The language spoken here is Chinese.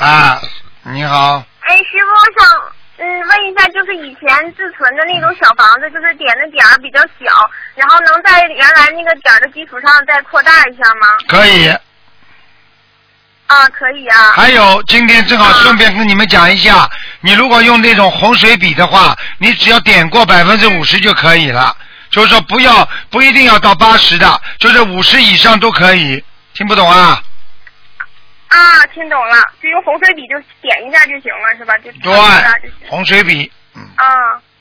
啊，你好。 哎，师傅，我想问一下，就是以前自存的那种小房子，就是点的点儿比较小，然后能在原来那个点儿的基础上再扩大一下吗？ 可以。 啊，可以啊。 还有，今天正好顺便跟你们讲一下，你如果用那种洪水笔的话，你只要点过50%就可以了，就是说不一定要到80的，就是50以上都可以。听不懂啊？ 啊，听懂了，就用洪水笔就点一下就行了，是吧？就对，洪水笔。 啊，